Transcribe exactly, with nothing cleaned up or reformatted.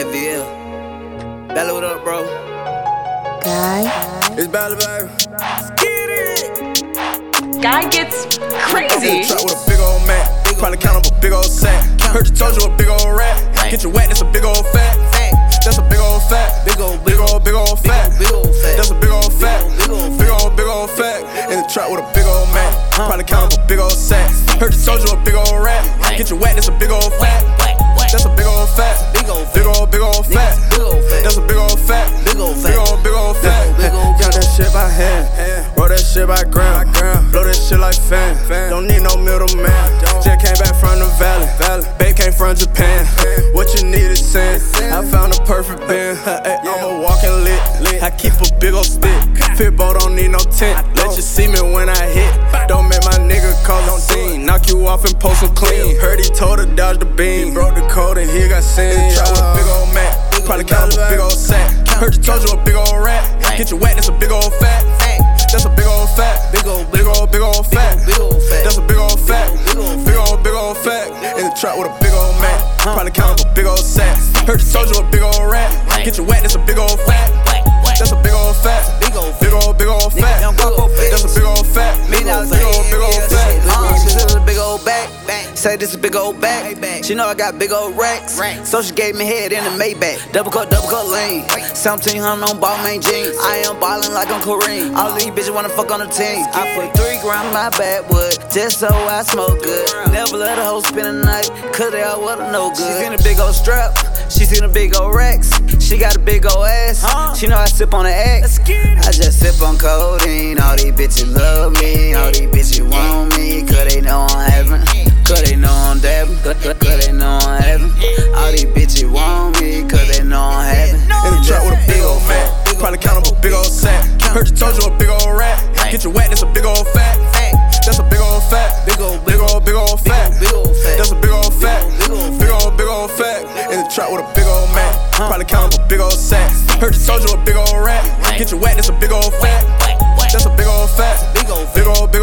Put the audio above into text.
V L. Bella, what up, bro? Guy. It's Bella, baby. Get it! Guy gets crazy. Trap with a big old Mac. Probably count up a big old sack. Heard you told you a big old rat. Get you wet, that's a big old fat. That's a big old fat. Big old, big old, big old fat. That's a big old fat. Big old, big old fat. In the trap with a big old Mac. Probably count up a big old sack. Heard you told you a big old rat. Get you wet, that's a big old fat. That's a big old fat. Big old, big old, big old fat. That's a big old fat. Big old, big old, big old fat. Count that shit by hand. Roll that shit by gram. Blow that shit like fan. Don't need no middleman. Just came back from the valley. Babe came from Japan. What you need is sand. I found the perfect band. I'm a walking lit. I keep a big old stick. Pitbull don't need no tent. Let you see me when I hit. Don't make my nigga cause I'm seen. Knock you off and post him clean. Heard he told her dodge the beam. Broke the code and he got seen. Trap with a big old Mac. Probably count up a big old sack. Heard you told you a big old rat. Get you wet, that's a big old fat. That's a big old fat. Big old, big old, big old fat. That's a big old fat. Big old, big old fat. In the trap with a big old Mac. Probably count up a big old sack. Heard you told you a big old rat. Get you wet, that's a big old fat. That's a big old fat. Big old, big old, big old fat. That's a big old fat. Big old, big old, big old fat. Uh, she said a big old back. Say this a big old back. She know I got big old racks. So she gave me head in the Maybach. Double cup, double cup lane. seventeen hundred on Balmain jeans. I am ballin' like I'm Kareem. All these bitches wanna fuck on the team. I put three gram in my backwood just so I smoke good. Never let a hoe spend a night, cause they all wanna know good. She seen a big old strap. She seen a big old racks. She got a big old ass. She know I sip on the X. I just sip on codeine. All these bitches love me. All these bitches want me. Cause they know I'm having. Cause they know I'm dabbing. Cause they know I'm having. All these bitches want me. Cause they know I'm having. In the trap with a big old Mac. Probably count up a big old sack. Heard you told you a big old rat. Get you wet, that's a big old fat. That's a big old fat. Big old, big old, big old fat. That's a big old fat. Big old, big old fat. In the trap with a big old Mac. Probably count up a big old sack. Heard you told you a big old rat. Get you wet, that's a big old fat. That's a big old fat. Big old, big old, big